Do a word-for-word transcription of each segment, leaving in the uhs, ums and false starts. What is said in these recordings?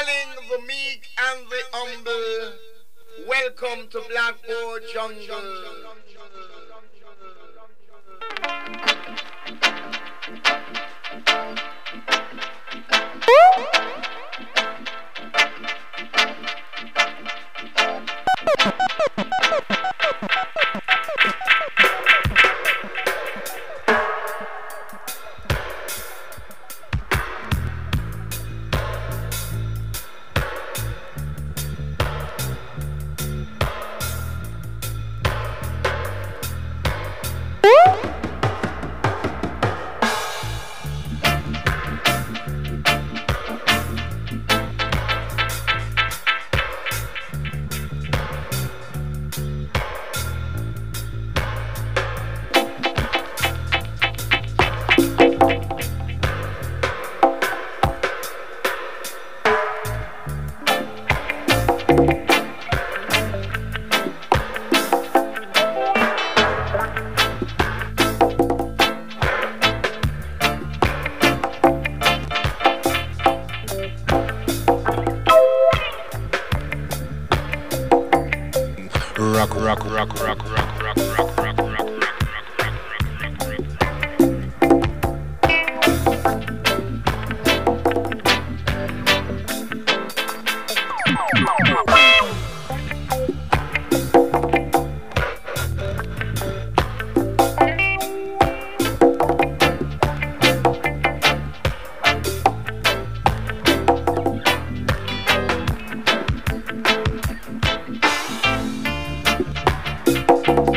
calling the meek and the humble. Welcome to Blackboard Jungle. Rock, rock, rock, rock, rock, rock, rock, rock, rock. We'll be right back.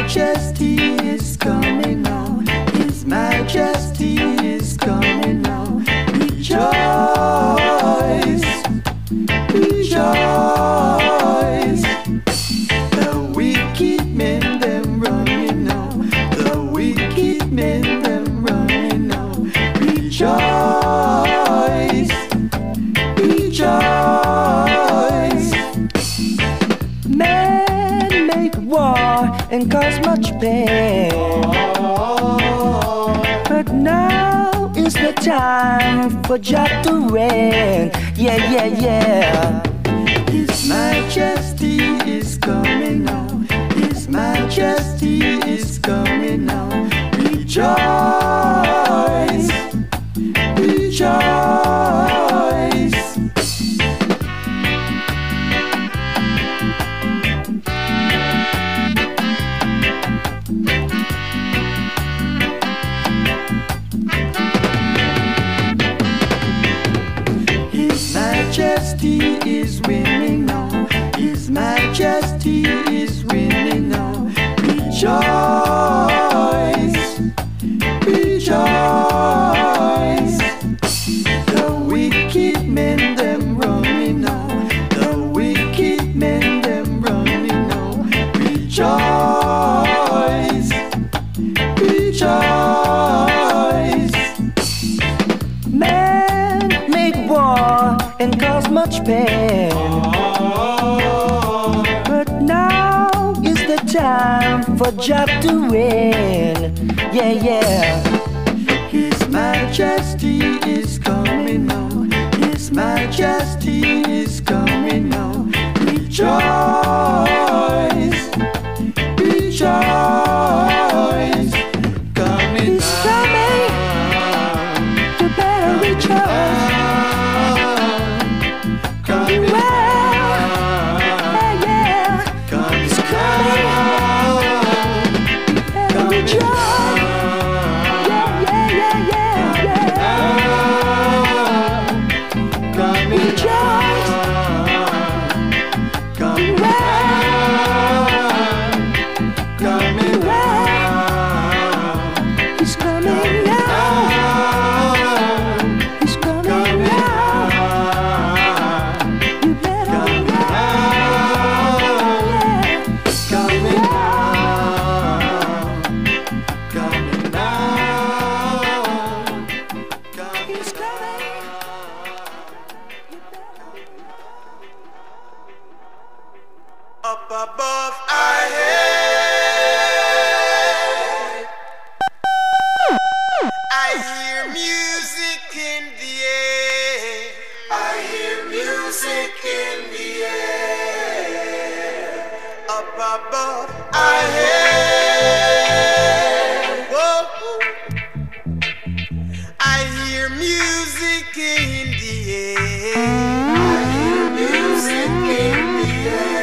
Majesty is coming now. His Majesty is coming now. Rejoice, rejoice. The wicked men them running now. The wicked men them running now. Rejoice, rejoice. Men make war and cause much pain, but now is the time for Jah to reign. Yeah, yeah, yeah. His Majesty is coming now. His Majesty is coming now. Rejoice, rejoice. His Majesty is winning now. His Majesty is winning now. Rejoice, rejoice. The wicked men them running now. The wicked men them running now. Rejoice, rejoice. Men make war and cause much pain, but now is the time for Jah to reign. Yeah, yeah. His Majesty is coming now. His Majesty is coming now. Rejoice, rejoice. Coming He's coming. You better rejoice. Coming well. Yeah, yeah. He's coming. You better rejoice. Yeah, yeah, yeah, yeah, yeah. Coming. Rejoice. Coming well. Coming well. He's coming now. He's coming now. You better yeah. Coming now. Coming now. He's coming. Up above our head, I hear music in the air. I hear music in the air. Up above our head, whoa. I hear music in the air. I hear music in the air.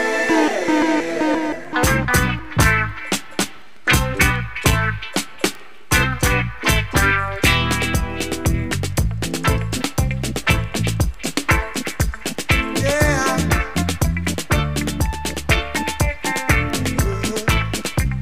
Yeah.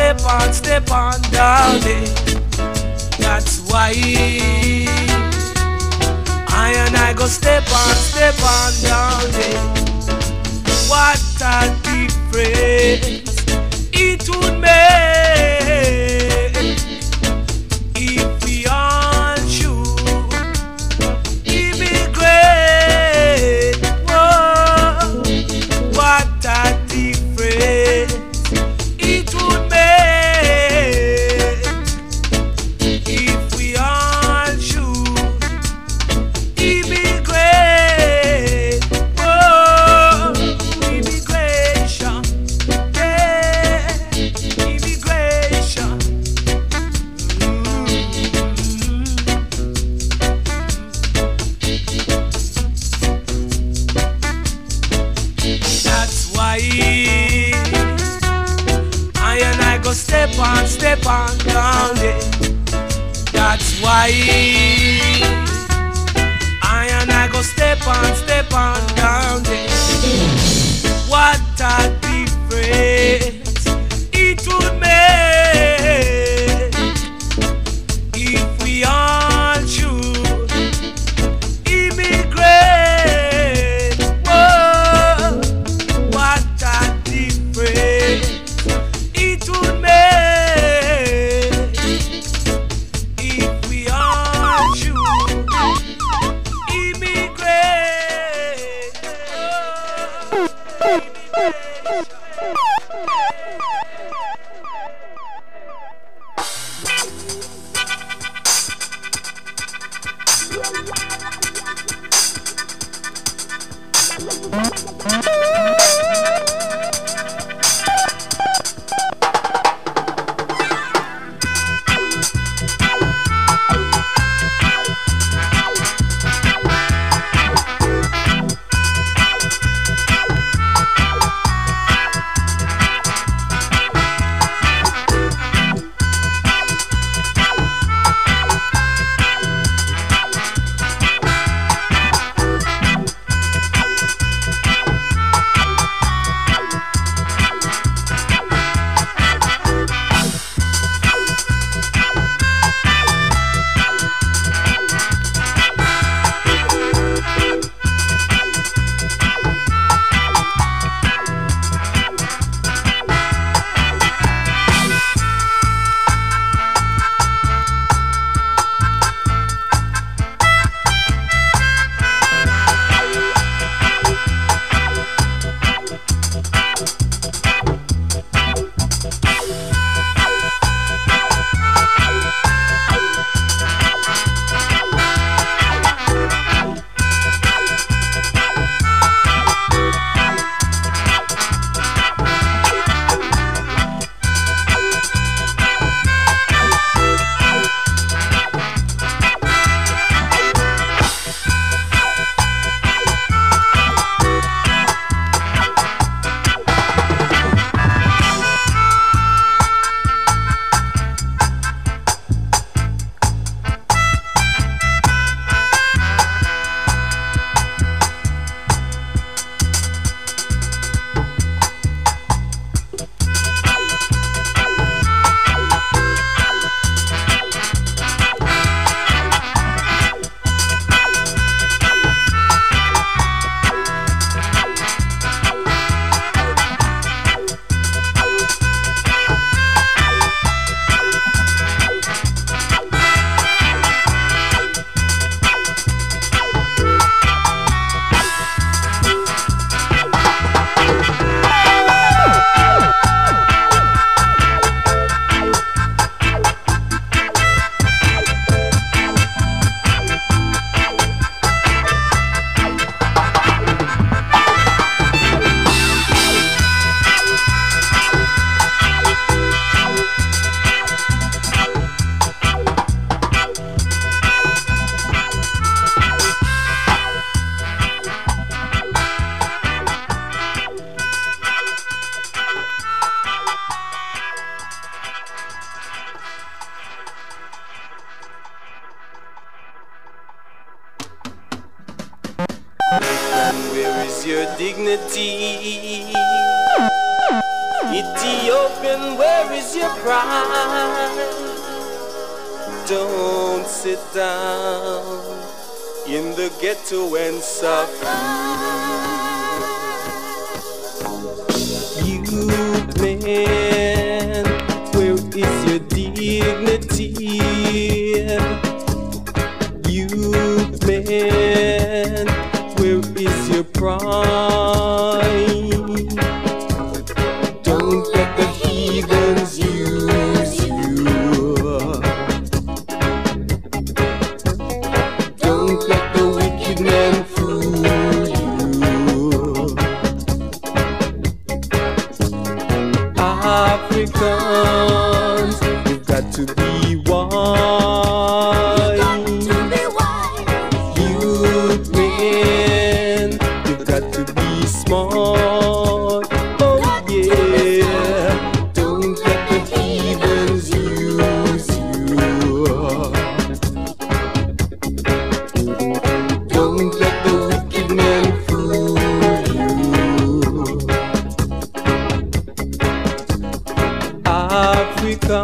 step on, step on down it. That's why I and I go step on, step on down it. What a difference it would make if we all should immigrate. Whoa, what a difference it would make if we all should immigrate. Whoa, immigration, yeah, immigration. That's why I and I go step on, step on down it. That's why I and I go step on, step on down it. What a difference it would make if we all should immigrate. Whoa, what a difference it would make if we all should immigrate. Oh, Where is your dignity? Ethiopian, where is your pride? Don't sit down in the ghetto and suffer. Youth man, where is your dignity? Youth man, where is your pride? Don't let the heathens use you. Don't let the wicked man fool you. Africans, you've got to be wise. Youth men, you've got to be smart. Oh yeah, don't let the heathens use you. Don't let the wicked man fool you. Africa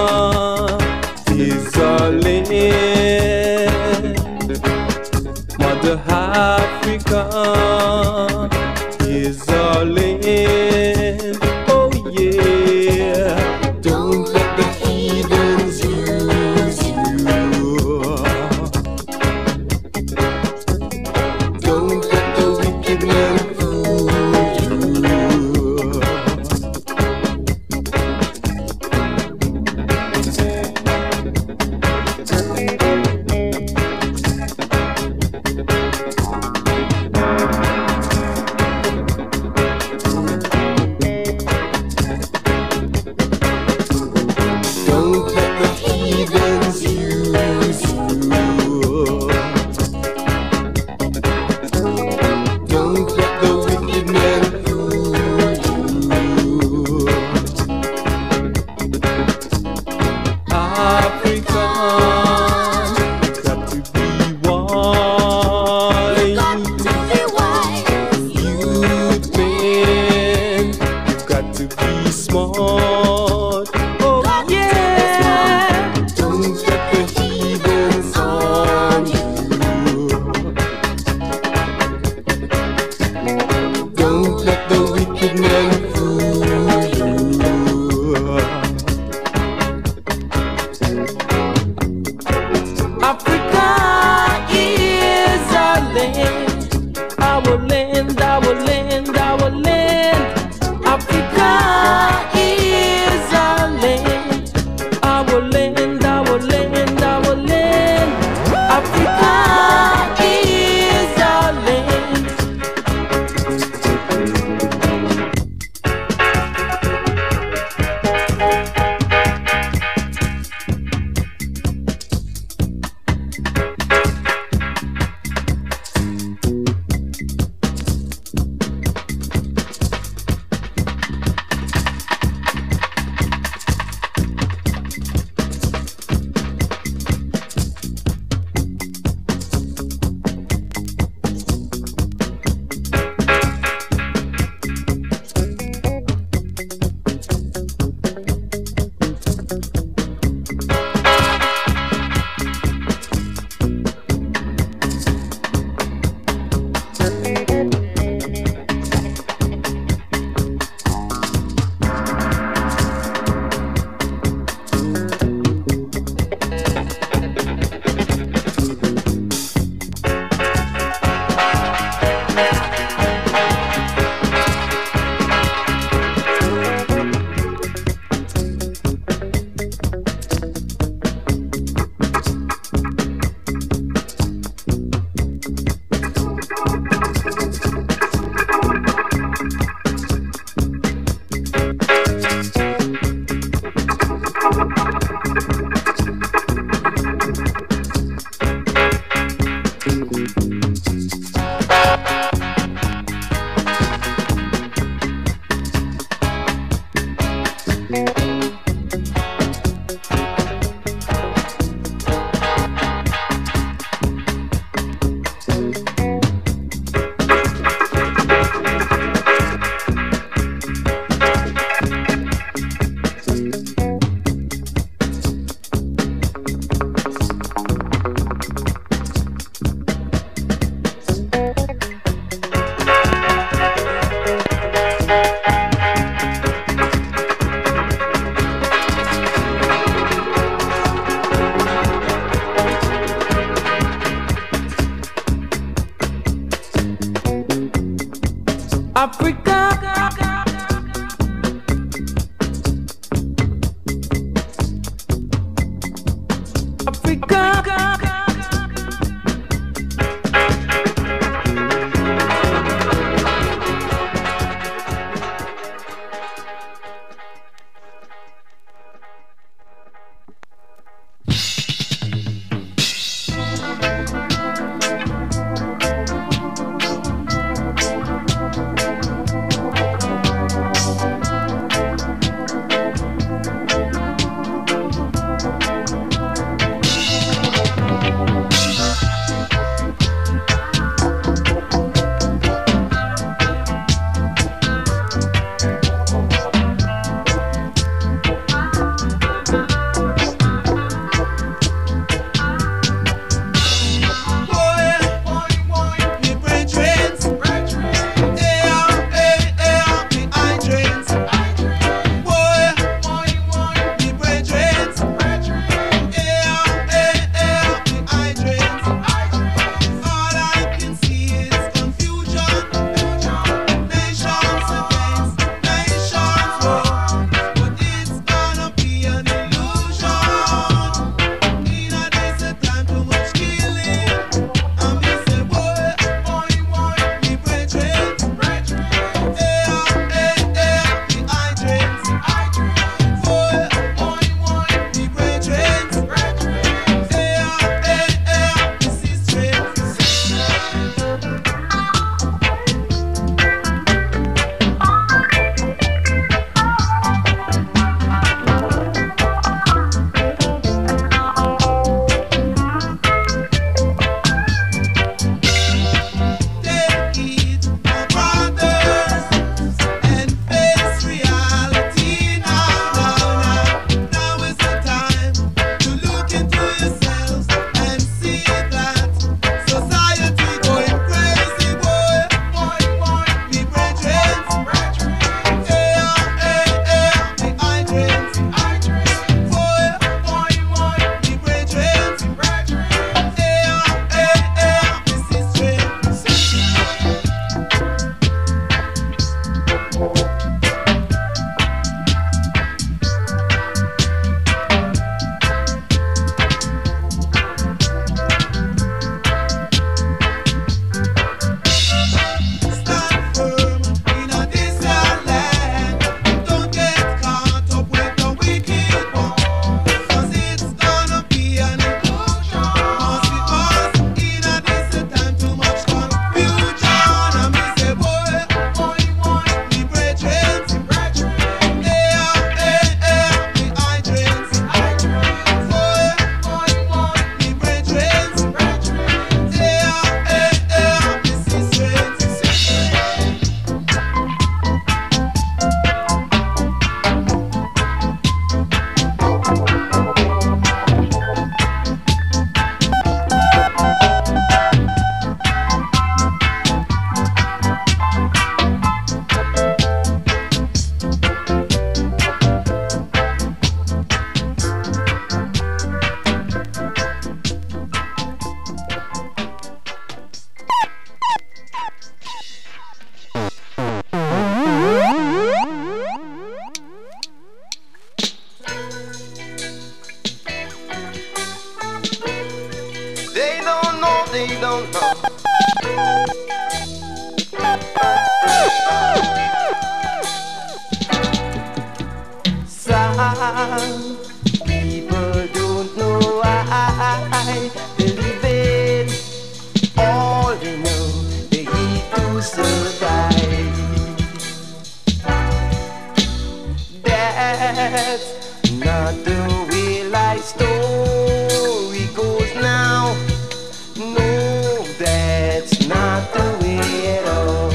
is our land. Mother Africa is our land. Oh yeah, don't let the heathens use you. Don't let the wicked man fool you. Don't let the heathens use you. Don't let the wicked man fool you. Africa, you've got to be wise. Youth men, you've got to be smart. Oh yeah, don't let the heathens on you. Don't let the wicked man fool you. Africa is our land, our land, our land, our land. Africa is our land, our land, our land, our land. Africa is our land. you don't know. Some people don't know why they live it. All they know they eat to survive. That's not the way life story goes now. No, that's not the way at all.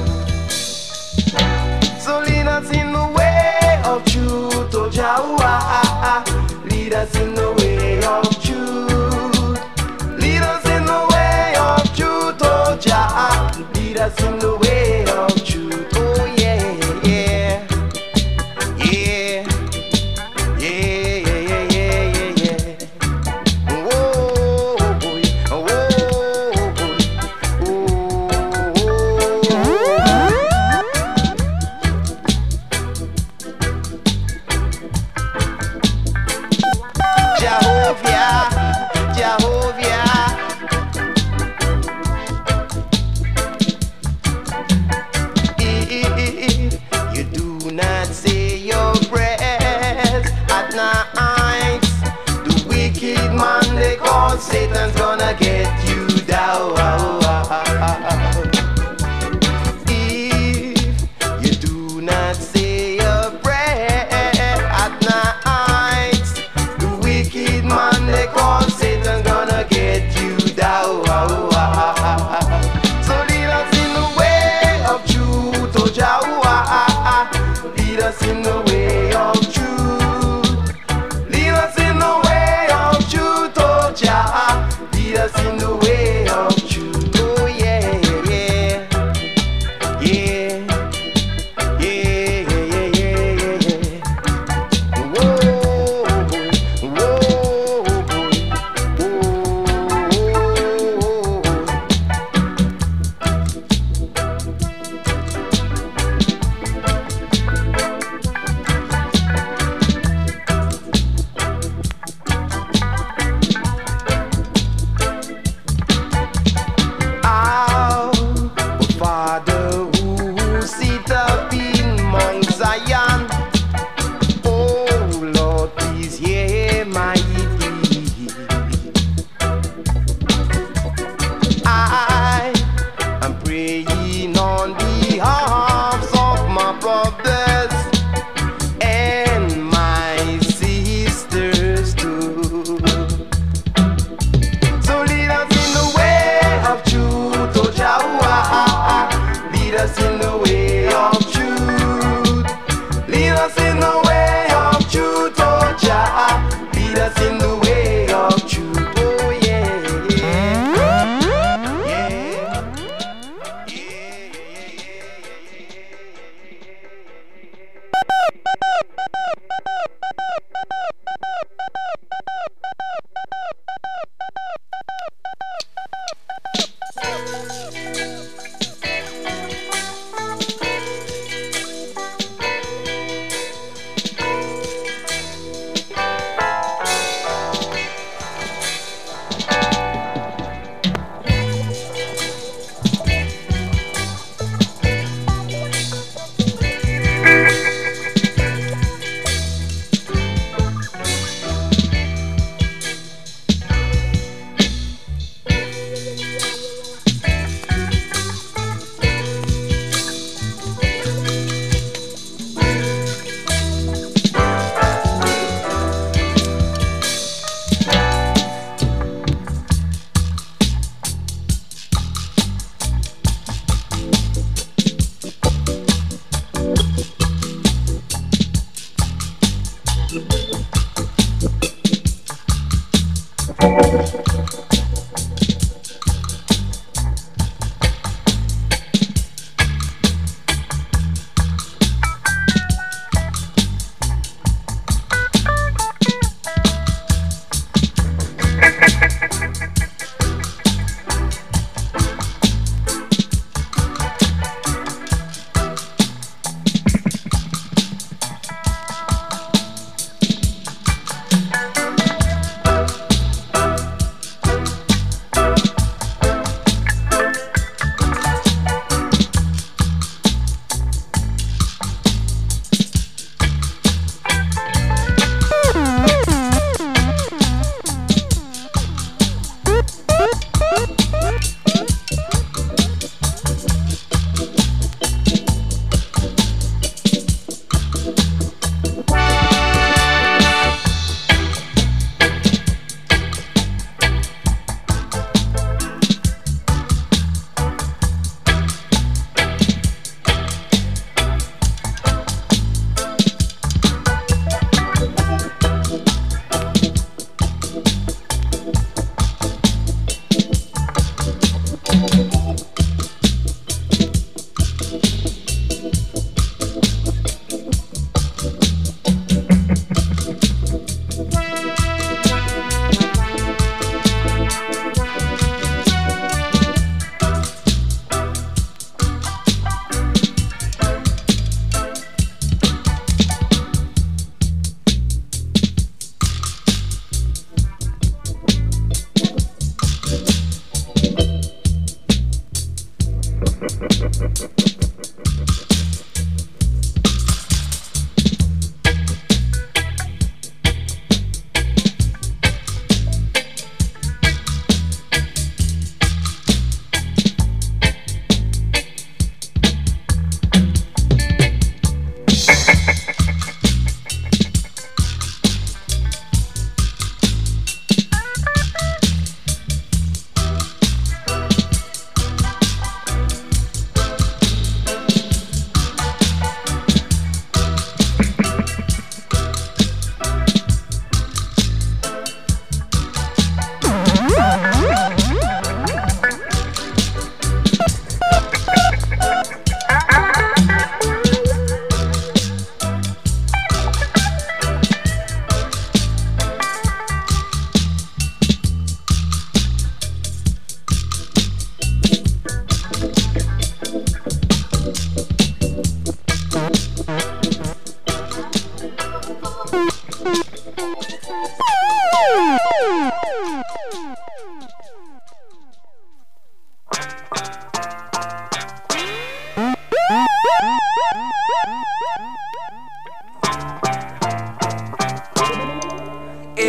So lead us in the way of truth, oh Jah. Lead us in the way of truth. Lead us in the way of truth, oh Jah. Lead us in the way of truth, oh yeah, yeah, yeah, yeah, yeah, yeah, yeah, yeah. Whoa, boy, whoa, boy, Jehovah, Jehovah. If you do not say your prayers at night, the wicked man they call Satan's gonna get you down. If you do not say your prayer at night, the wicked man they call Satan gonna get you down. So lead us in the way of truth, oh Jah. Lead us in the way of truth. Lead us in the way of truth, oh Jah. Lead us in the way of truth, oh yeah, yeah, yeah, yeah, yeah, yeah, yeah, yeah. Whoa, boy, whoa, boy, whoa.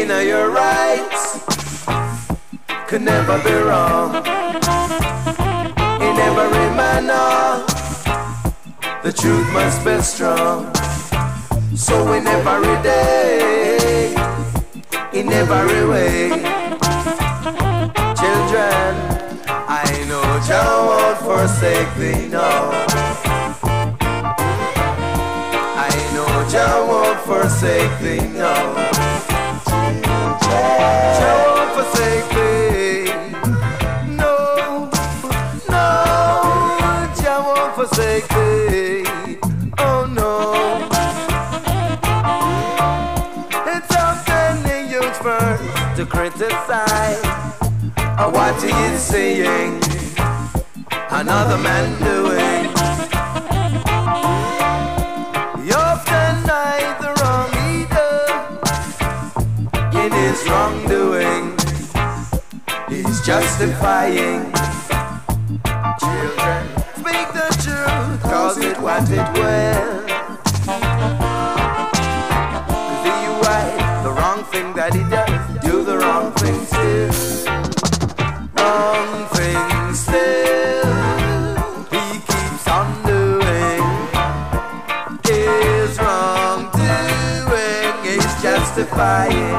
You know your rights could never be wrong. In every manner, the truth must be strong. So in every day, in every way, children, I know Jah won't forsake thee, no. I know Jah won't forsake thee, no. Jah won't forsake thee, no, no. Jah won't forsake thee, oh no. It's often the youth first to criticize what he is saying, another man doing. He often denies the wrong he does in his wrongdoing. He's justifying. Children, speak the truth, cause it what it will. See you right, the wrong thing that he does, do the wrong thing still. Wrong thing still, he keeps on doing. His wrongdoing is justifying.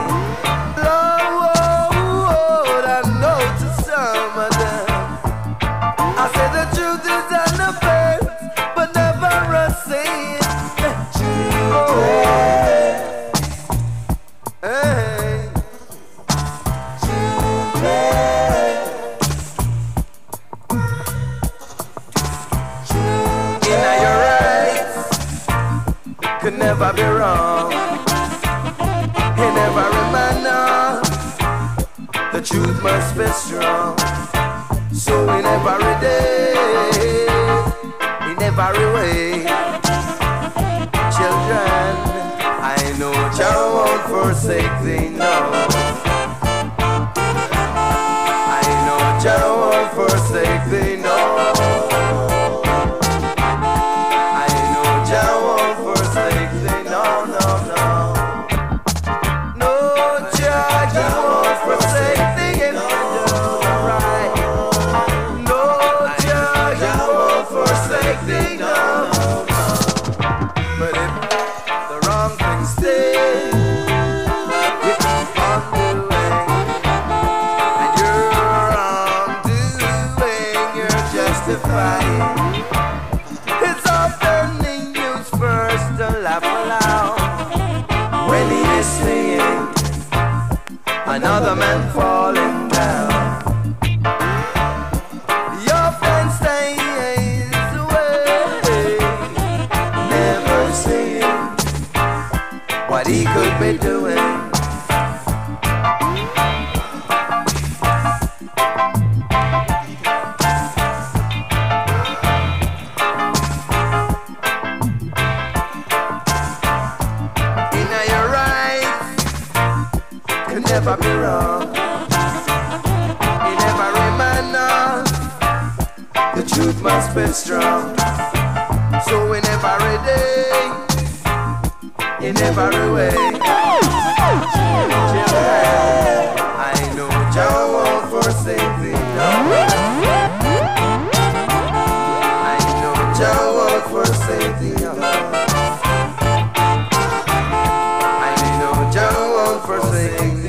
Lord, I know to some of them, I say the truth is unafraid, but never a sin. Oh, hey. Could never be wrong. In every manner, the truth must be strong. So in every day, in every way, children, I know Jah won't forsake thee, no. I know Jah won't forsake thee, no. It's often the youth first to laugh aloud when he is seeing another man falling down. He often stays away, never seeing what he could be doing. Never be wrong. In every manner, the truth must be strong. So in every day, in every way, children, I know Jah won't forsake thee, no. I know Jah won't forsake thee, no. I know Jah won't forsake thee.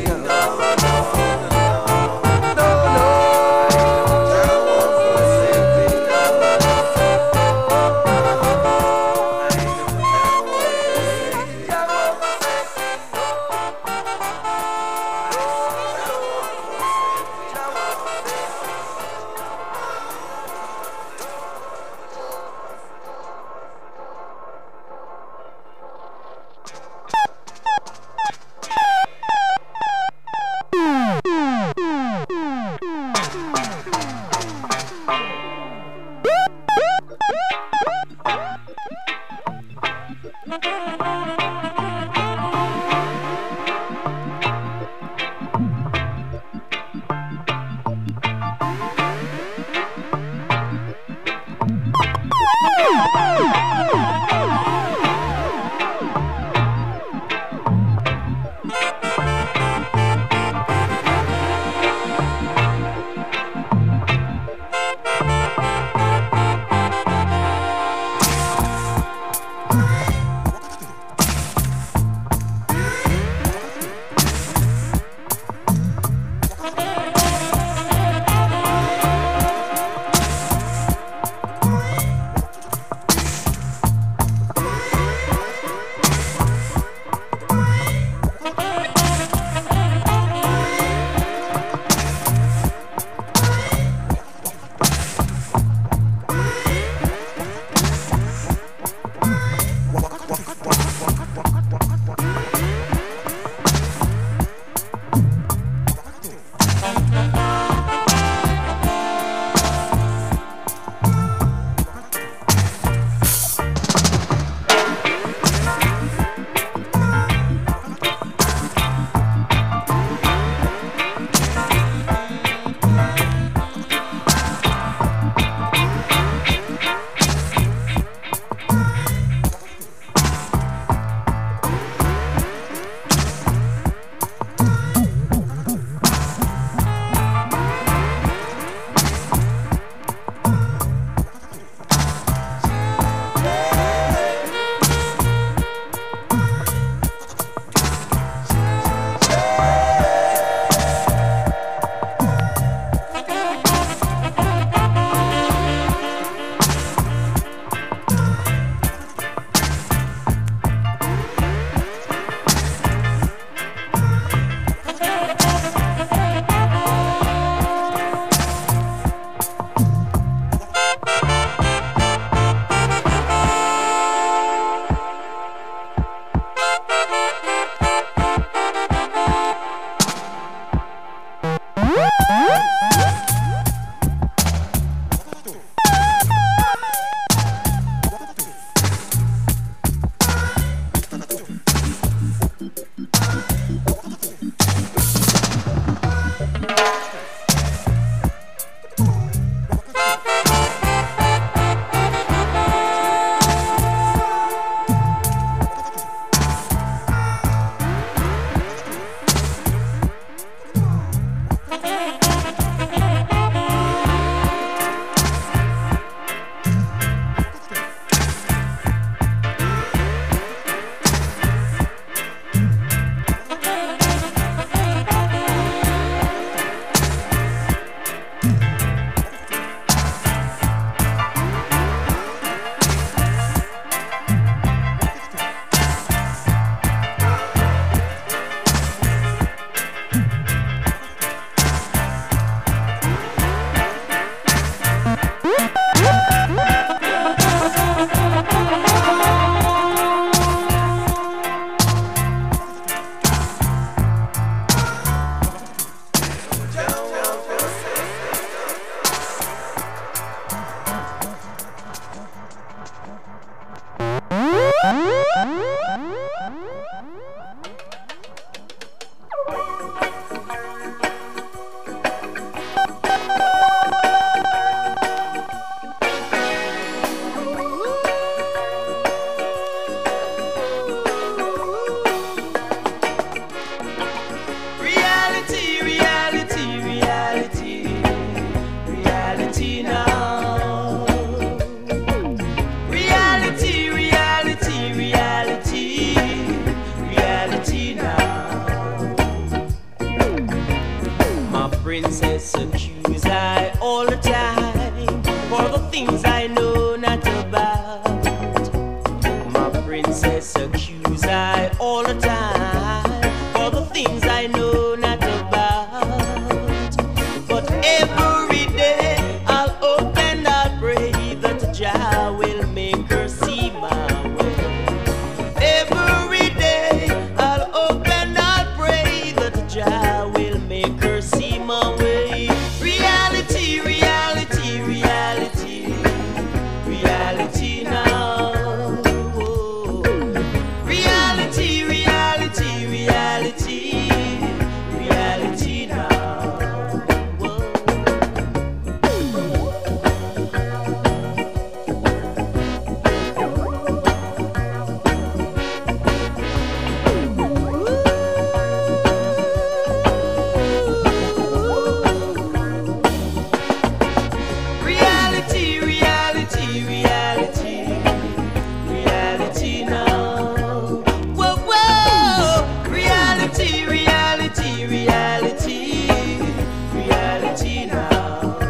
use I all the time for the things I know not about. But every day I'll hope and I'll pray that Jah will make her see my way. Every day I'll hope and I'll pray that Jah will make her see my way. Reality, reality, reality, reality now. Oh. Reality, reality, reality, reality now. Oh. Reality, reality, reality, reality now. Whoa, whoa. Reality, reality, reality, reality now.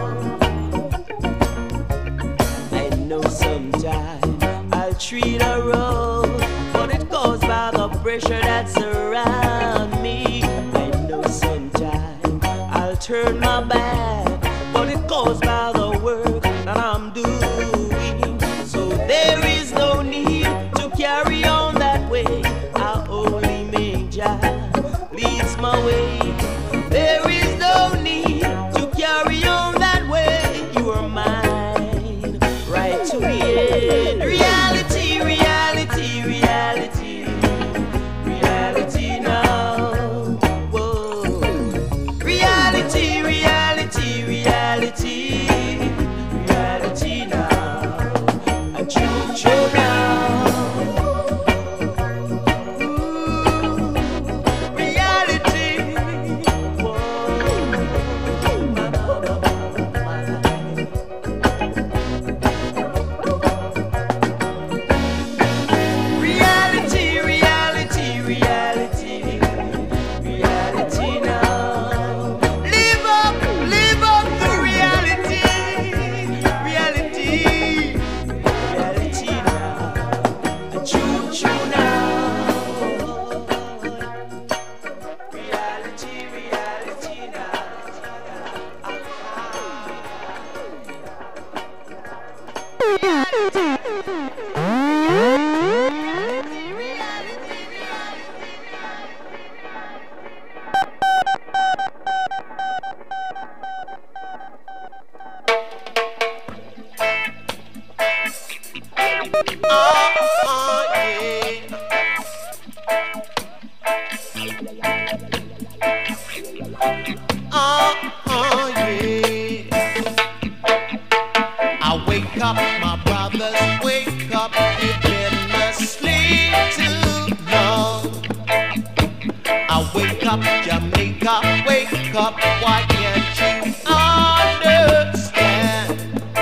I know sometime I'll treat her rough, but it goes by the pressure that's around me. I know sometime I'll turn my back, but it goes by the work that I'm doing. So there is no need to carry on that way. I only make Jah leads my way. There is no need to carry on that way. You are mine right to the end. Reality, reality, reality, reality now. Whoa. Reality, reality, reality, reality now. A true, true now. Ooh, reality. Whoa. My, my, my, my life. Reality, reality, reality, reality now. Live up, live up the reality, reality, reality now. A true, true now. Reality, reality now. Oh, yeah. Oh, yeah. I wake up, my brothers, wake up. You've been asleep too long. I wake up, Jamaica, wake up. Why can't you understand?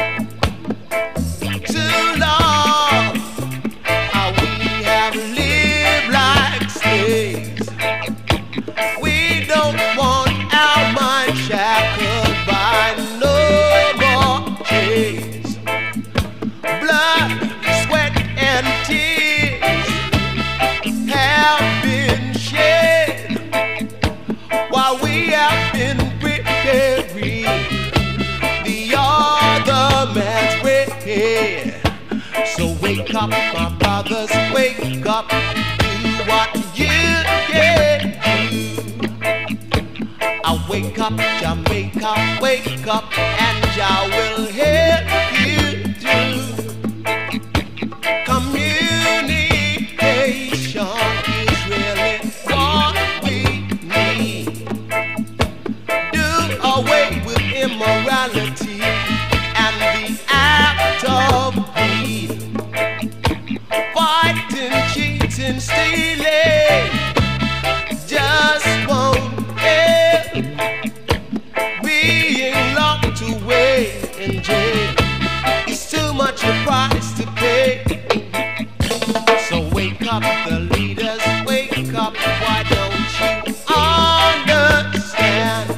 Too long, how we have lived like slaves. We don't want our mind shackled by no more chains. Blood, sweat, and tears have been shed while we have been preparing the other man's bread. So wake up, my brothers, wake up, do what you can do. I wake up, Jamaica, wake up, and Jah will help you through. Communication is really what we need. Do away with immorality and the act of greed. Fighting, cheating, stealing just won't help. Being locked away in jail is too much a price to pay. So wake up, the leaders, wake up. Why don't you understand?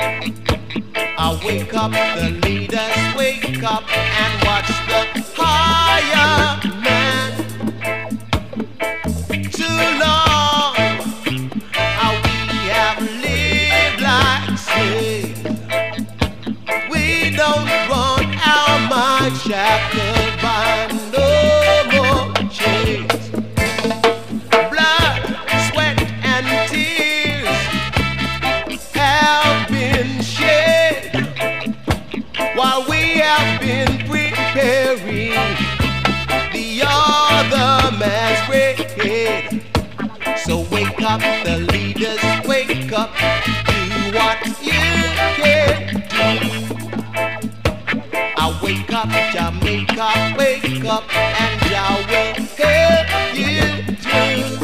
I wake up, the leaders, wake up and watch the higher man. To up, the leaders, wake up, do what you can do. I wake up, Jamaica, wake up, and Jah will help you through.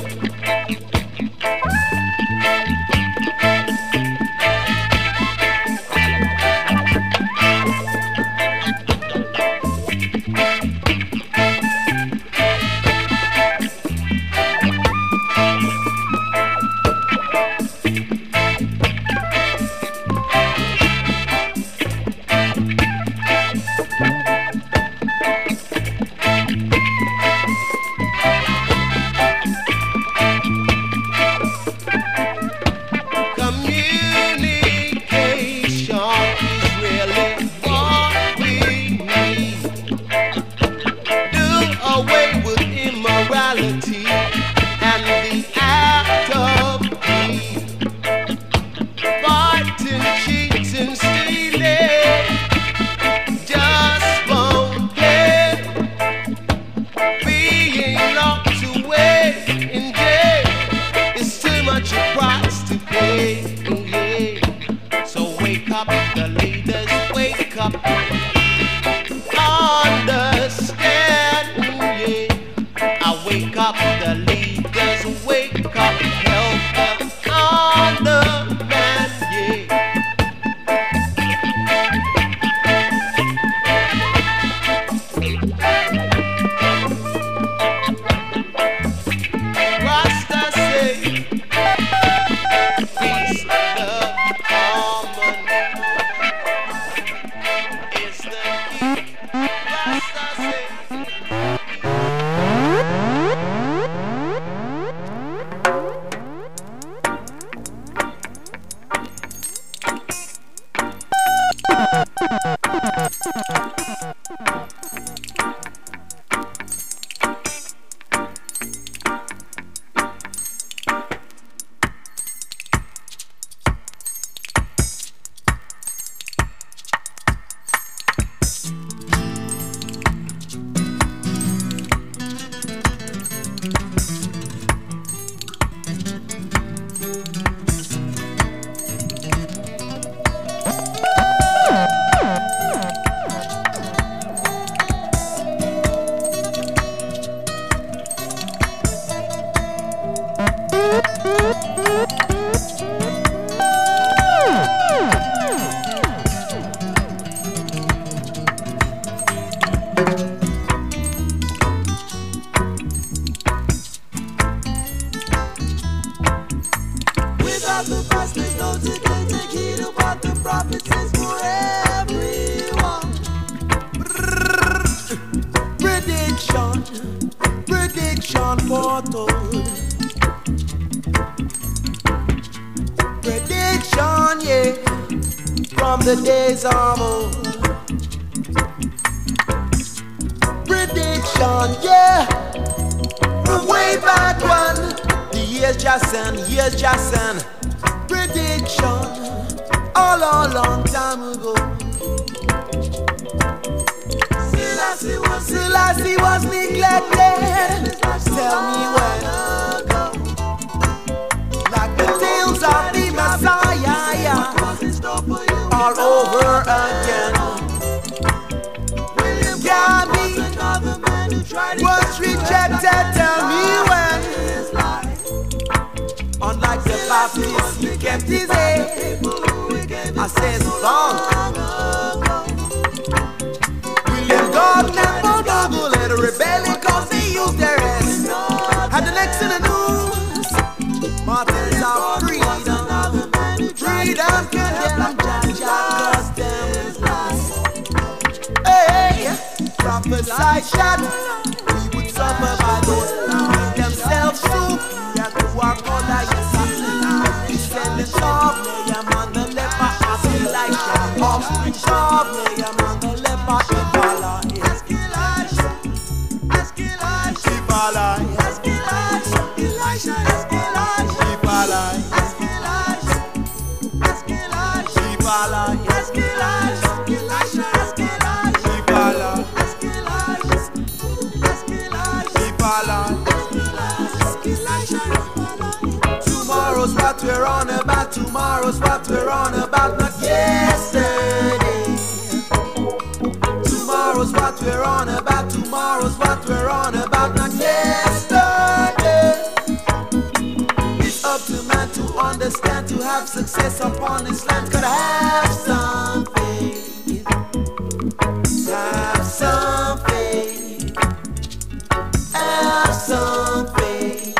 what we're on about. Tomorrow's what we're on about, not yesterday. Tomorrow's what we're on about. Tomorrow's what we're on about, not yesterday. It's up to man to understand, to have success upon his land. Gotta have some faith. Have some faith. Have some faith.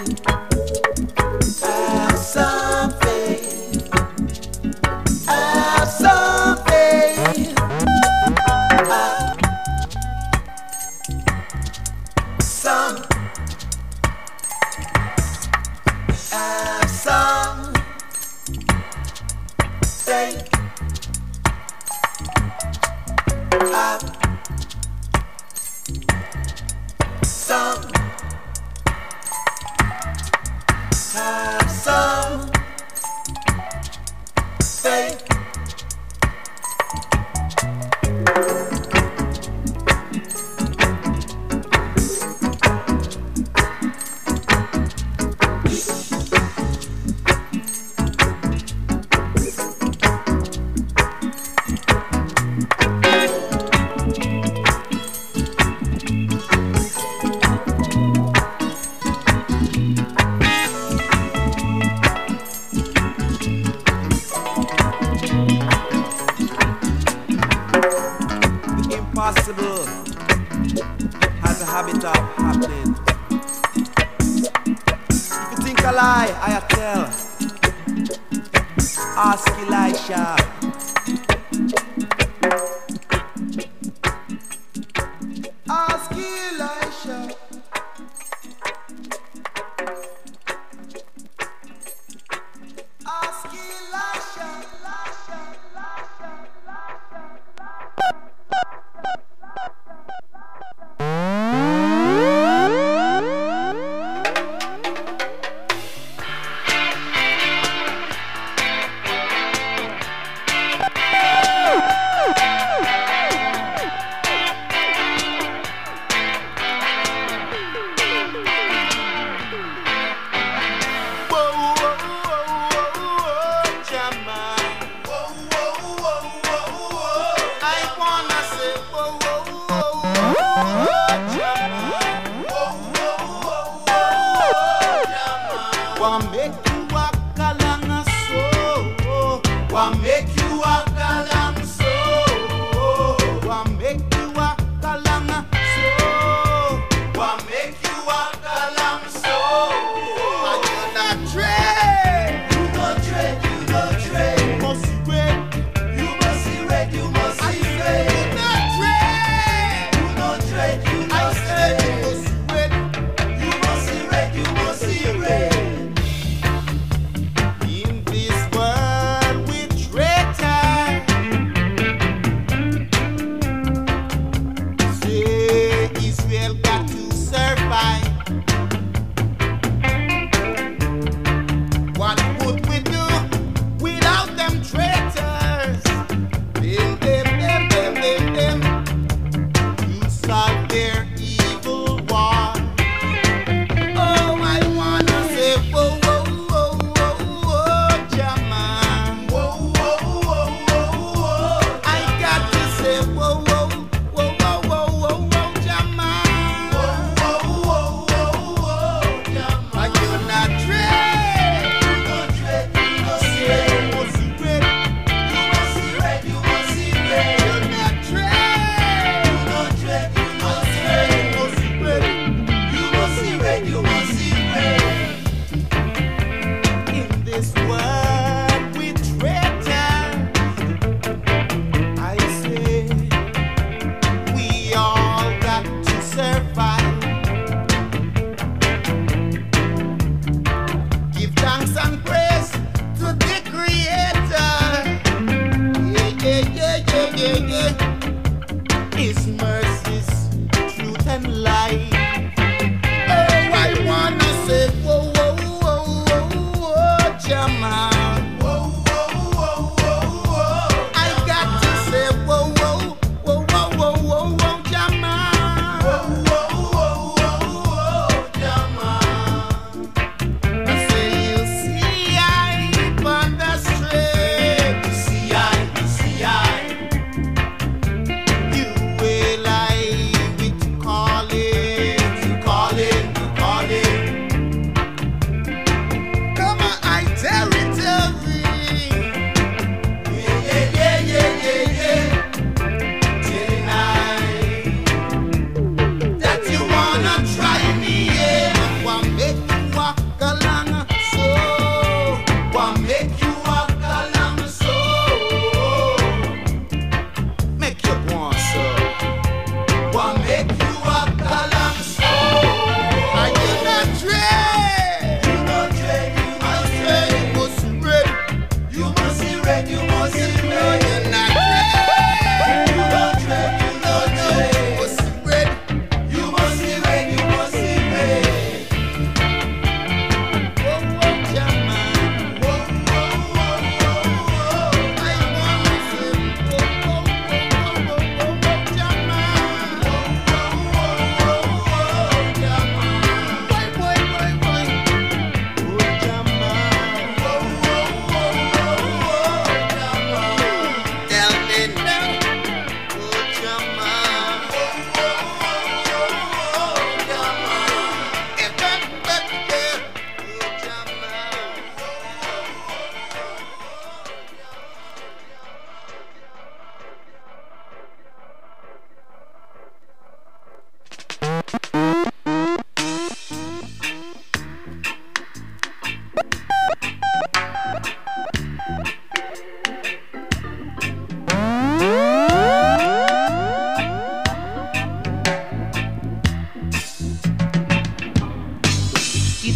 Have some faith. Have some faith. Have some. Have some faith. Have some. Have some faith. Impossible has a habit of happening. If you think a lie, I tell. Ask Elisha. Ask Elisha. Ask Elisha. I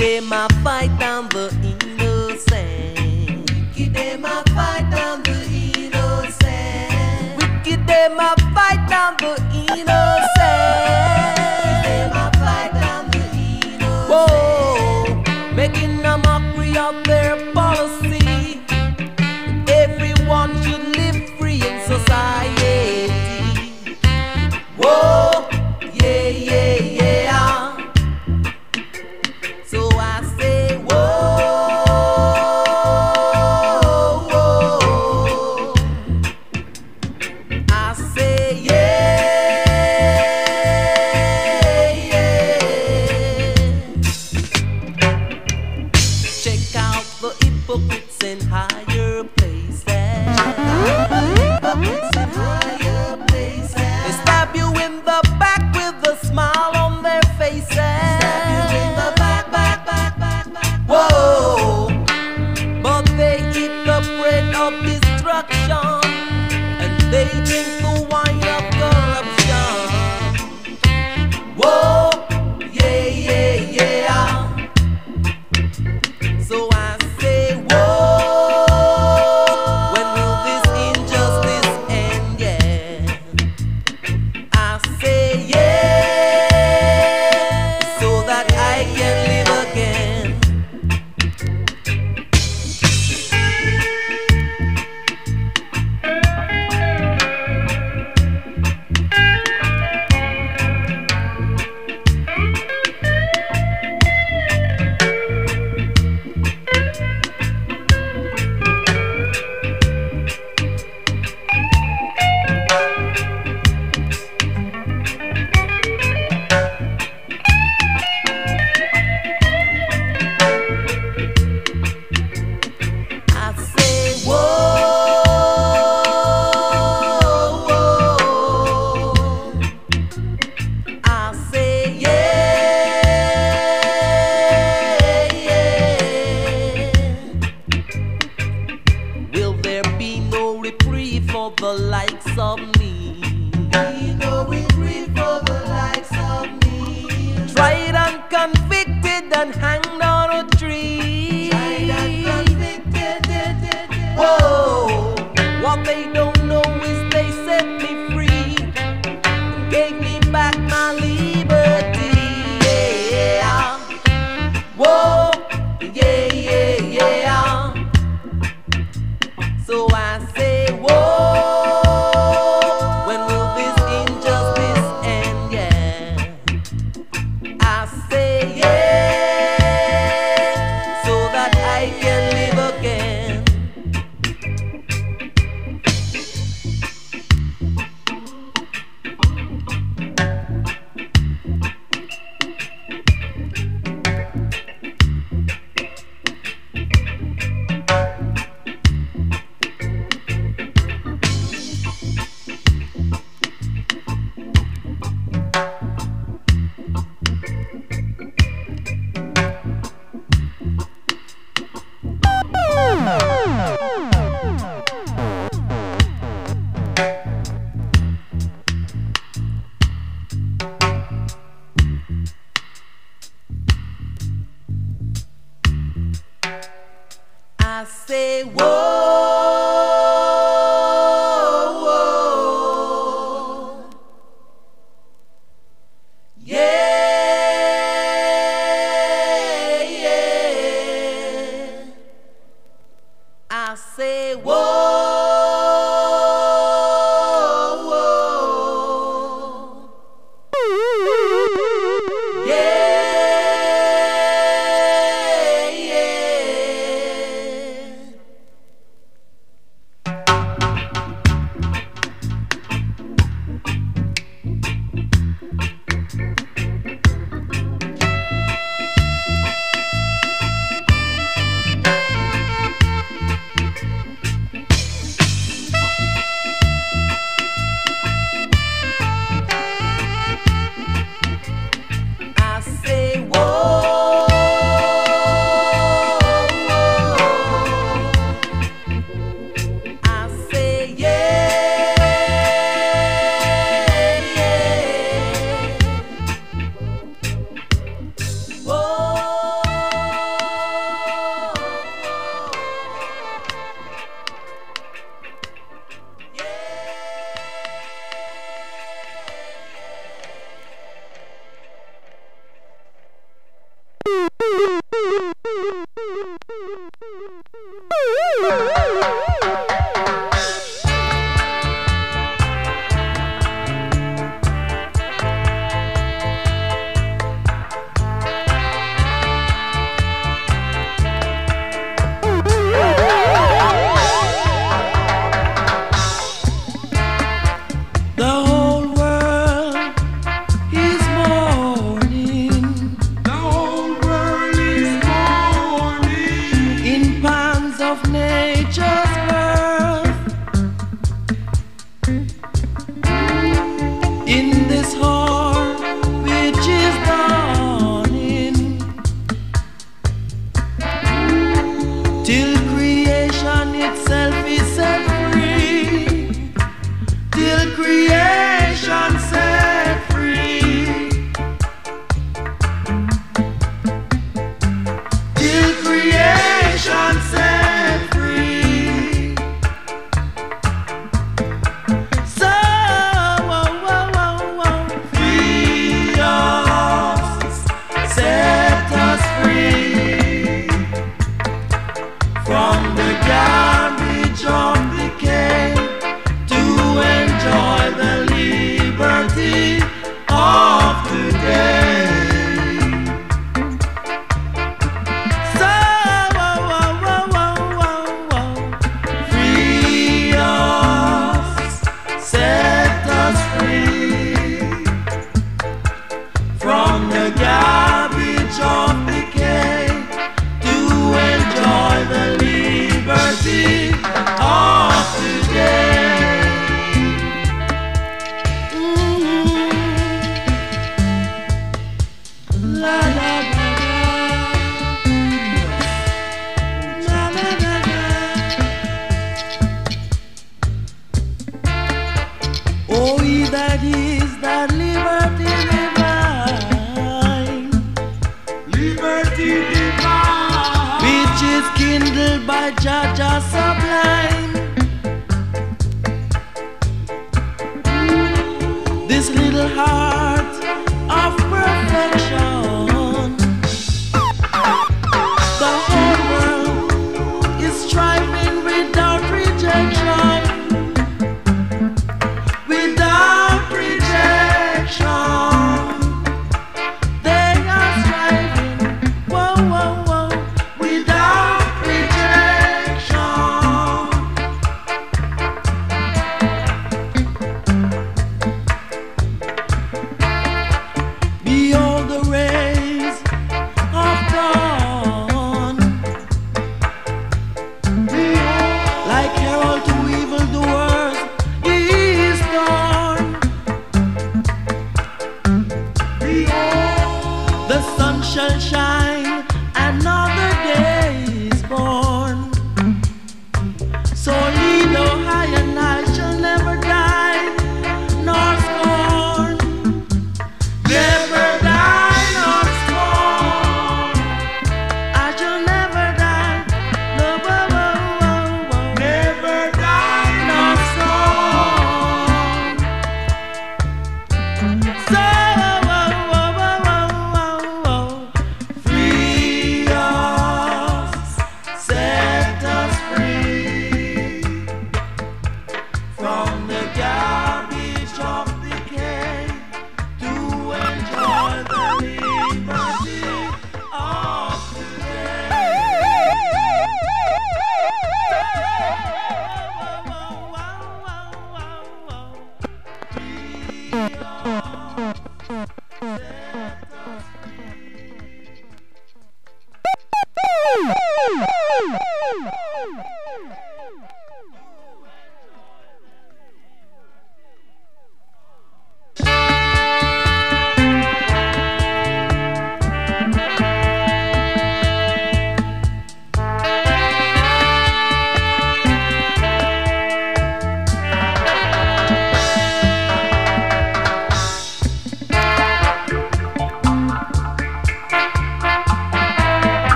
them a fight down the innocent. Wicked them a fight down the innocent. Wicked them a fight down the innocent. Wicked them a fight down the innocent. Whoa, making a mockery of their policy. Everyone should live free in society. Whoa, yeah, yeah, yeah. So I say, whoa, whoa. I say, yeah, yeah. Check out the hypocrites in higher places. Hypocrites in higher places. They stab you in the back with a smile on their faces. Stab you in the back, back, back, back, back. Whoa! But they eat the bread of destruction, and they drink the wine of corruption. Whoa! Yeah, yeah, yeah. So I say, whoa, when will this injustice end? Yeah, I say, yeah, so that I can live again. I say, whoa, whoa. I say, yeah, yeah. Will there be no reprieve for the likes of me? Be no reprieve for the likes of me. Tried and convicted and hanged on a tree. Tried and convicted. Whoa, what they don't know is they set me free and gave me back my liberty. Yeah. Whoa, yeah, yeah, yeah. So I say, whoa, when will this injustice end? Yeah, I say, yeah, so that I can live again. I say, whoa, whoa. Yeah, yeah. I say, whoa, whoa. Yeah, yeah. of nature's birth. In this heart which is dawning, till creation itself is set free, till creation set free, till creation set free. So oh, oh, oh, oh, free us, set us free from the garbage of decay, to enjoy the liberty of today. So oh, oh, oh, oh, oh, oh, free us, set us free from the garbage of decay, to enjoy the liberty of today. Mm-hmm. La la la la, la la la la. Oh, he that is that liberty divine, liberty divine, which is kindled by Jah Jah sublime. This little heart of perfection, the whole world is striving without rejection, without rejection. They are striving, whoa, whoa, whoa, without rejection. Behold the rain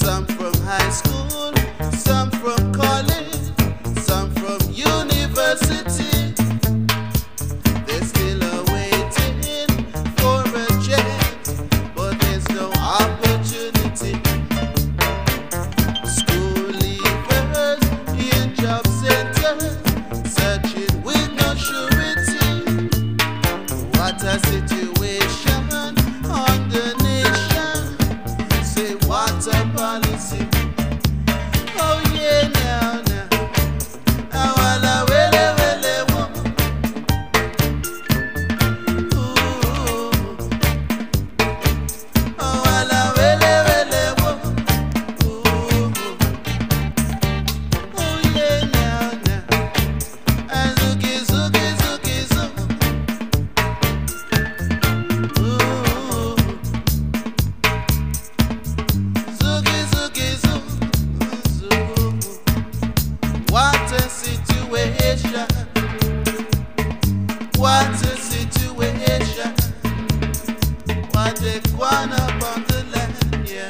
some from high school, some from college, some from university. They're still awaiting for a chance, but there's no opportunity. School leavers in job centers, searching with no surety. What a situation on the nation. Say what a policy. Oh yeah, now, now. Awala wele wele wo. Ooh. Awala wele wele wo. Ooh. Oh yeah, now, now. Azuki, zuki, zuki, zuki. Ooh. Zuki, zuki, zuki, zuki. What a situation. What a situation. What a one upon the land, yeah.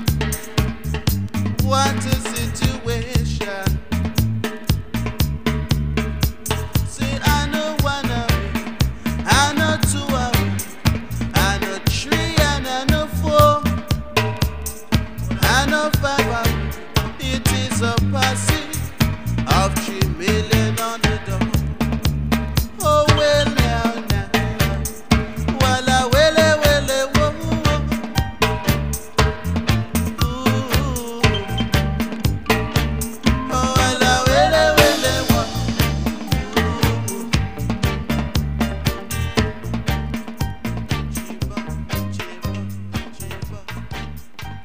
What a situation. See, I know one of it, I know two of it, I know three and I know four, I know five of it. It is a posse of three million on the door. Oh well now, now. Walla wele wele wo. Ooh. Oh walla wele wele wo. Chiba, chiba, chiba.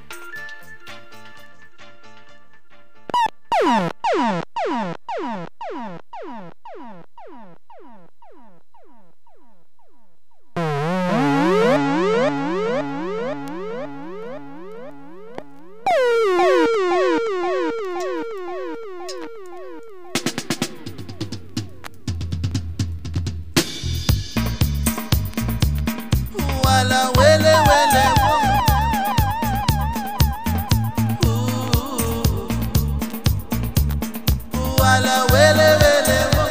Walla wele wele wo. Ooh. Walla wele wele wo.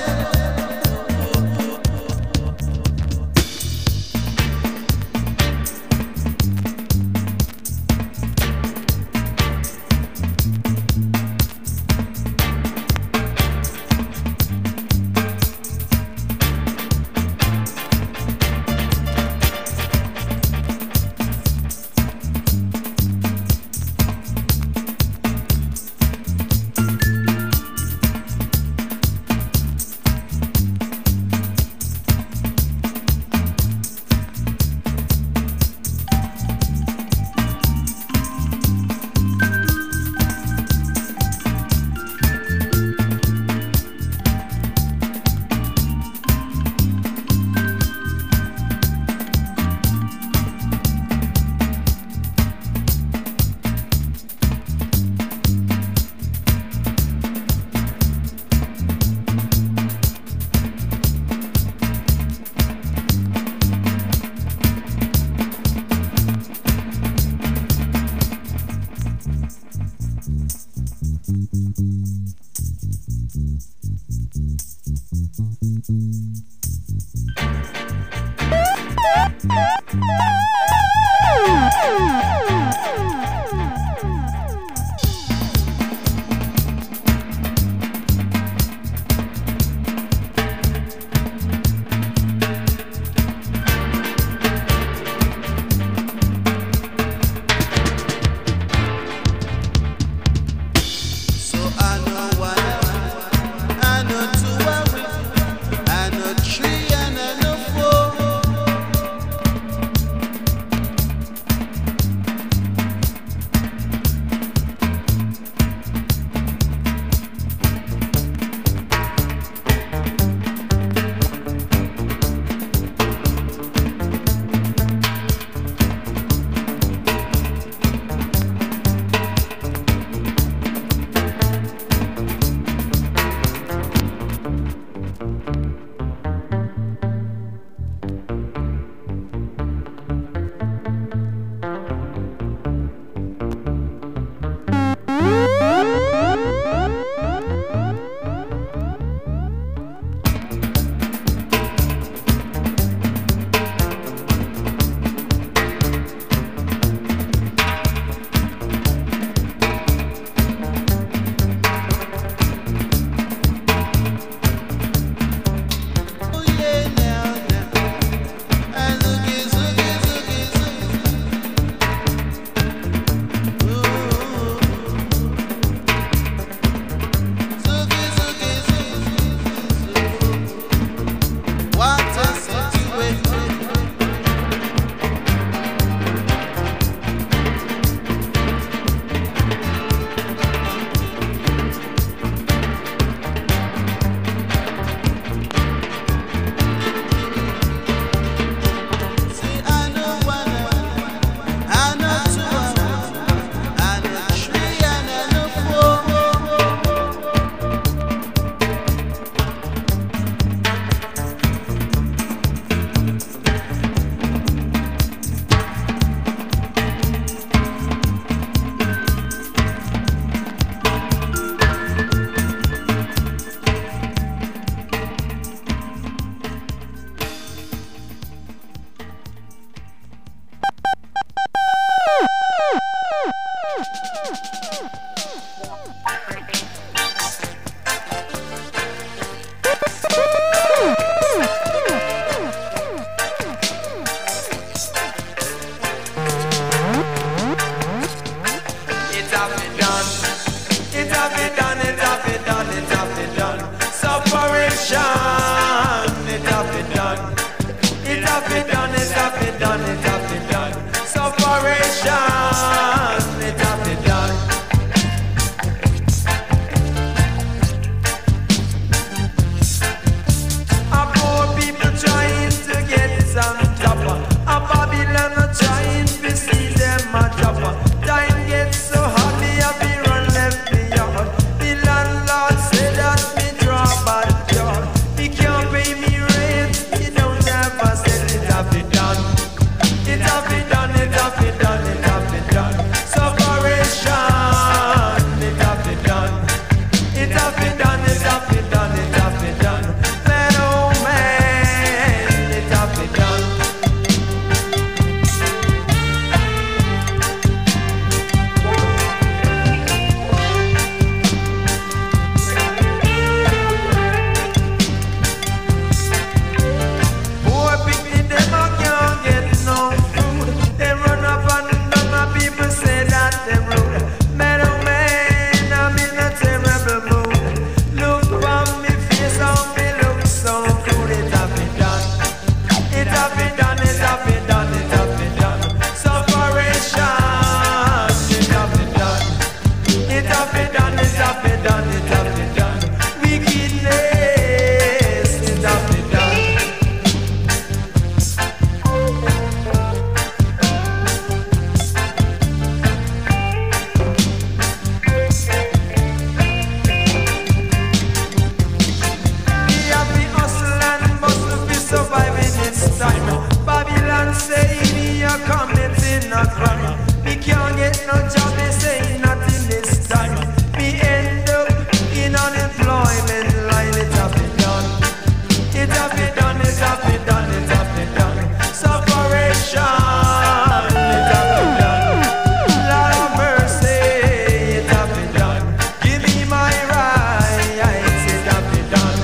Babylon say me a committing a crime. Me can't get no job, they say nothing this time. Me end up in unemployment line. It have been done. It have been done, it have been done, it have been done. Separation, it have been done. Lord of mercy, it have been done. Give me my rights, it have been done.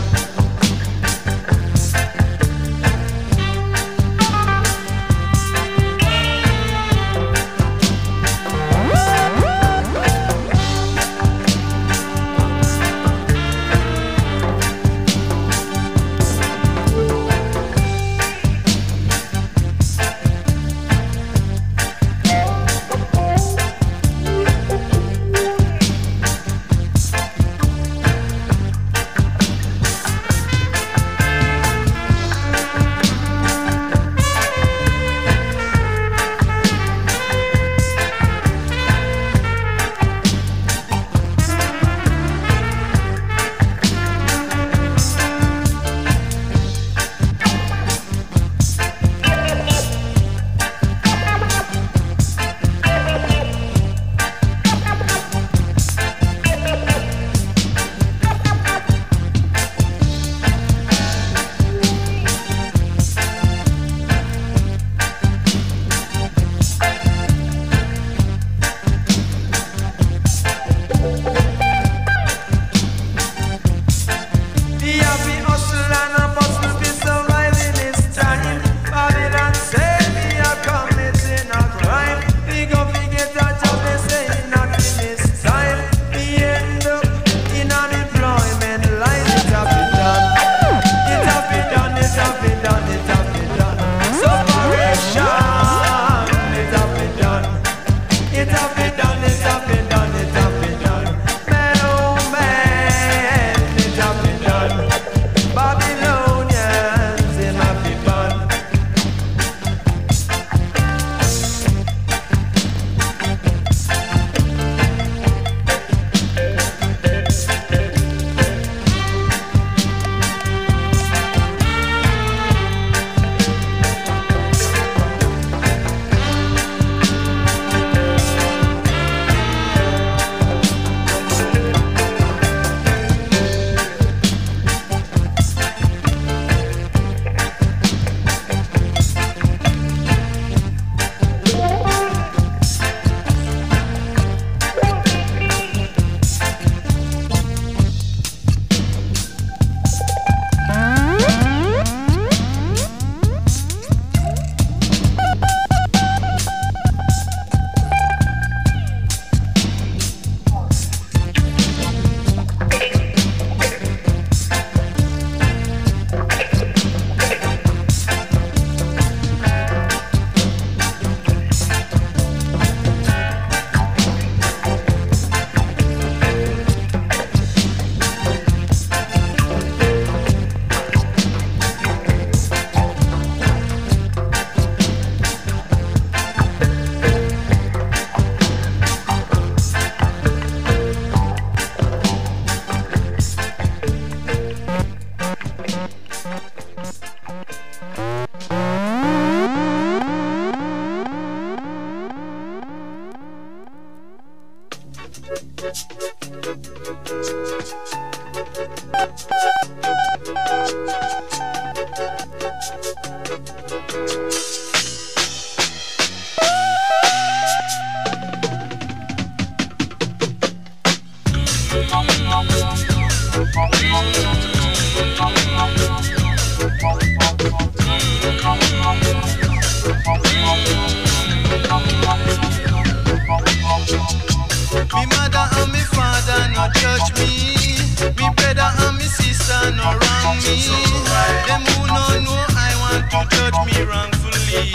Me mother and me father no judge me. Me brother and me sister no wrong me. Them who no know I want to judge me wrongfully.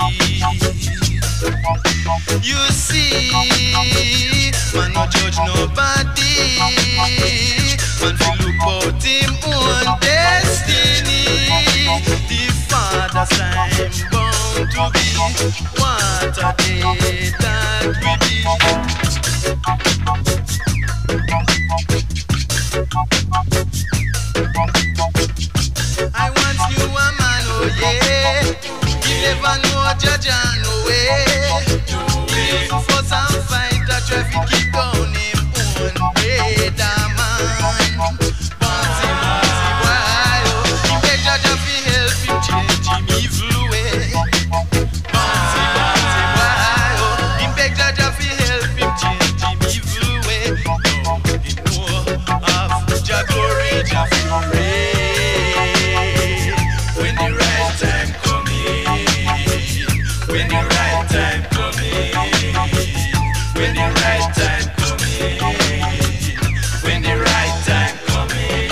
You see, man no judge nobody. Man fi look out him own destiny. The Father's time bound to be. What a day that we be. I once knew a man, oh yeah. He never knew a judge right time coming, when the right time coming, when the right time coming.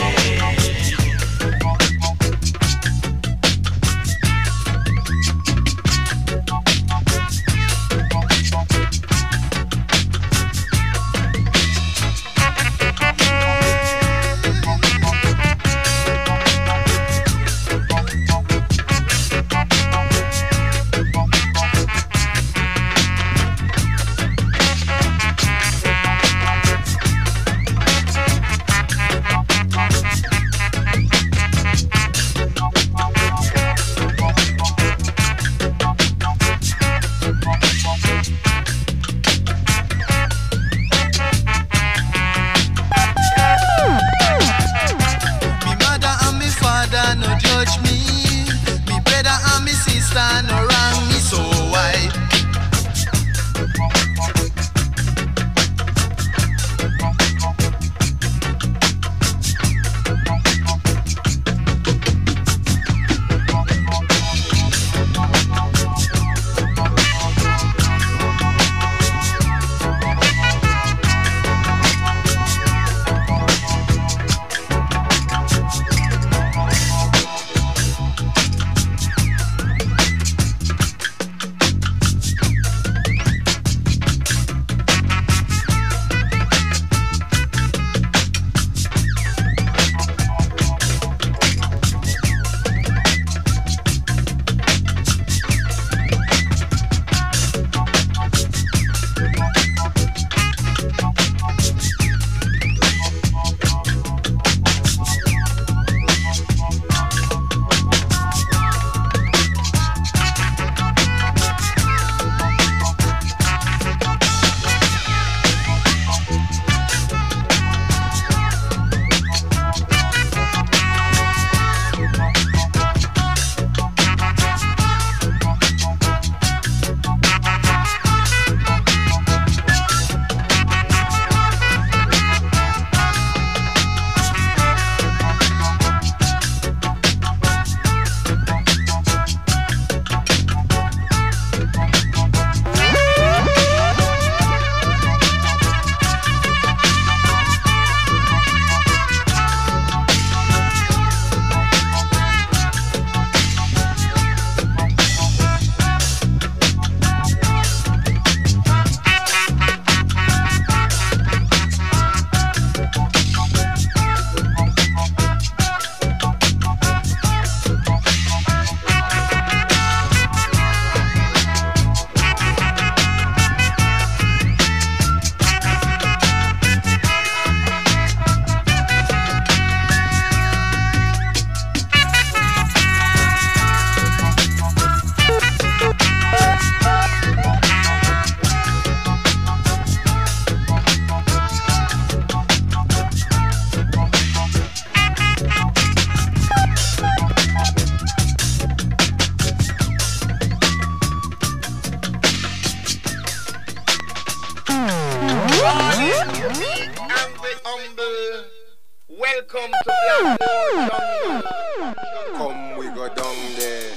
Welcome to Blackmore Jungle. Come we go down there.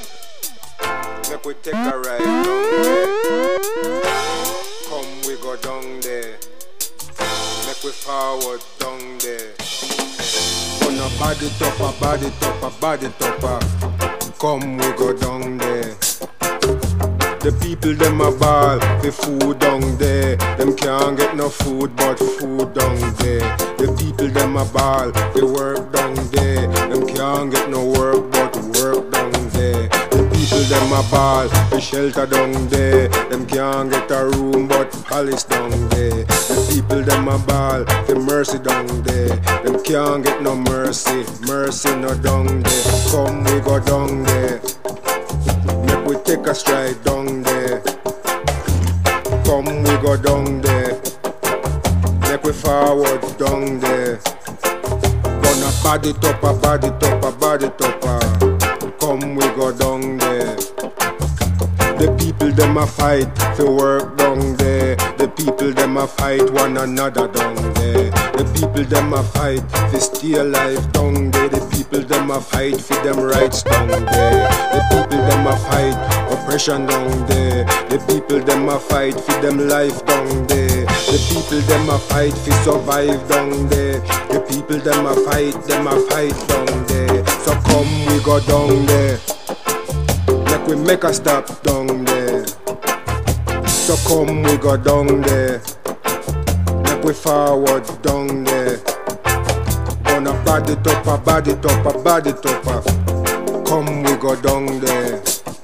Make we take a ride down there. Come we go down there. Make we forward down there. Gonna body topper, body topper, body topper. Come we go down there. The people them a ball, the food down there. Them can't get no food but food down there. The people them a ball, the work down there. Them can't get no work but work down there. The people them a ball, the shelter down there. Them can't get a room but palace down there. The people them a ball, the mercy down there. Them can't get no mercy, mercy no down there. Come we go down there. We take a stride down there. Come we go down there. Make we forward down there. Gonna body topper, body topper, body topper. Come we go down there. The people them a fight for work down there. The people them a fight one another down there. The people them a fight for stay alive down there. The people them a fight for them rights down there. The people them a fight oppression down there. The people them a fight for them life down there. The people them a fight for survive down there. The people them a fight, them a fight down there. So come we go down there. Like we make a stop down there. So come we go down there. Like we forward down there. Gonna bad it up, a bad it up, a bad it up. A. Come we go down there.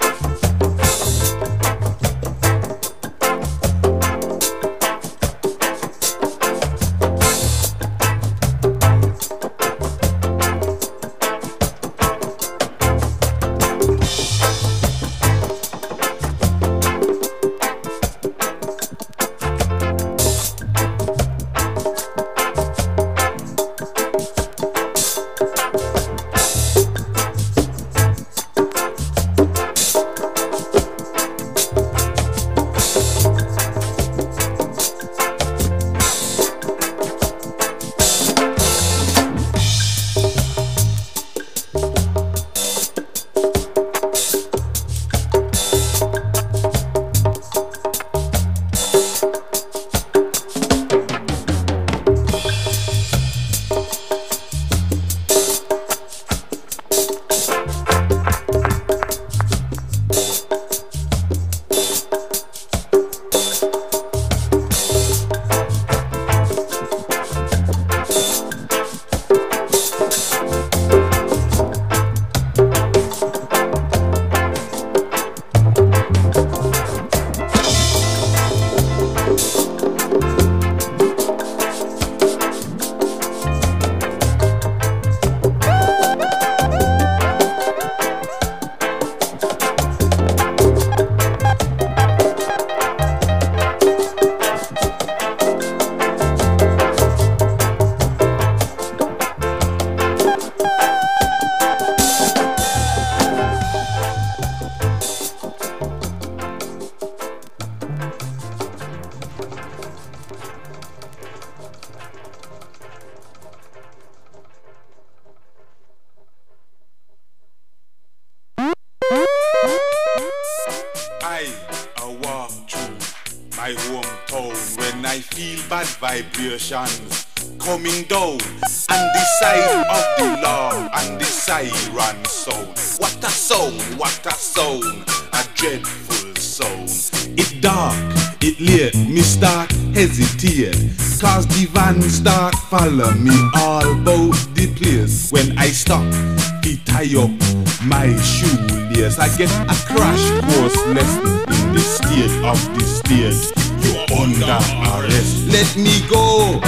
Vibrations coming down on the side of the law and the siren sound. What a sound, what a sound, a dreadful sound. It dark, it late, me start hesitate, cause the van start follow me all about the place. When I stop, it tie up my shoelace. I get a crash course lesson in the state of the state. You're under arrest, let me go.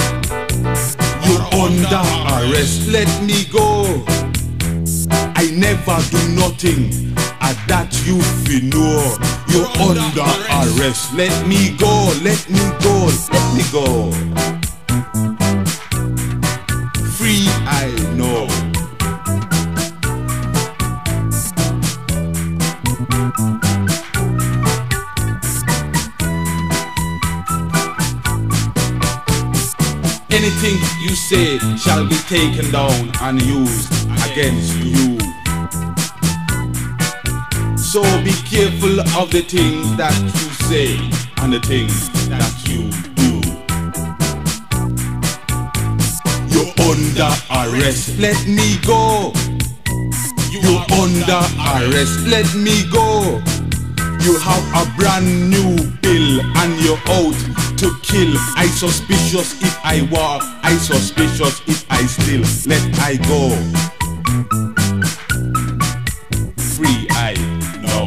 You're under arrest, let me go. I never do nothing, and that you feel know. You're under arrest, let me go, let me go, let me go. Free I know. Anything you say shall be taken down and used against you. So be careful of the things that you say and the things that you do. You're under arrest, let me go. You're under arrest, let me go. You have a brand new bill and you're out to kill. I suspicious if I walk, I suspicious if I steal. Let I go. Free I know.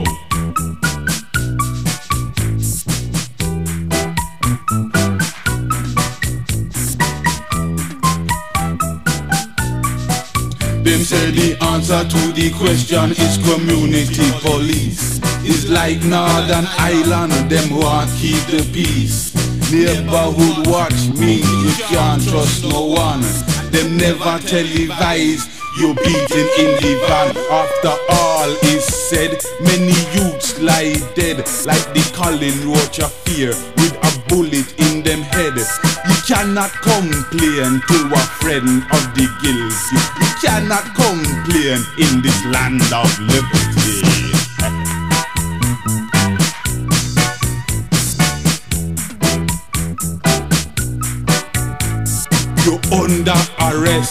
Them say the answer to the question is community police. It's like Northern Ireland, them want keep the peace. Neighborhood watch me, you can't trust no one. Them never televise you beating in the van. After all is said, many youths lie dead like the Colin Roach affair with a bullet in them head. You cannot complain to a friend of the guilty. You cannot complain in this land of liberty. You under arrest.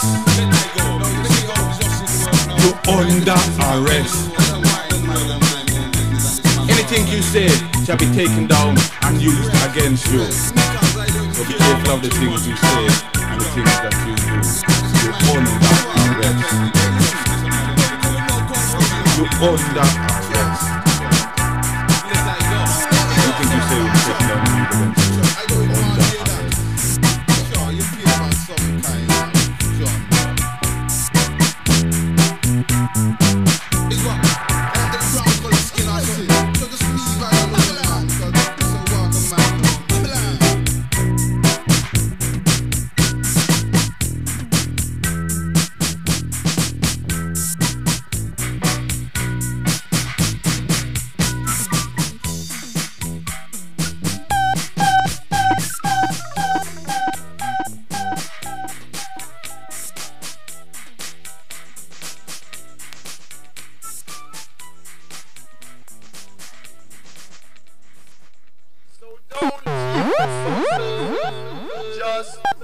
You under arrest. Anything you say shall be taken down and used against you. So be careful of the things you say and the things that you do. You under arrest. You under arrest. Anything you say will be taken down and used against you. Under arrest. Just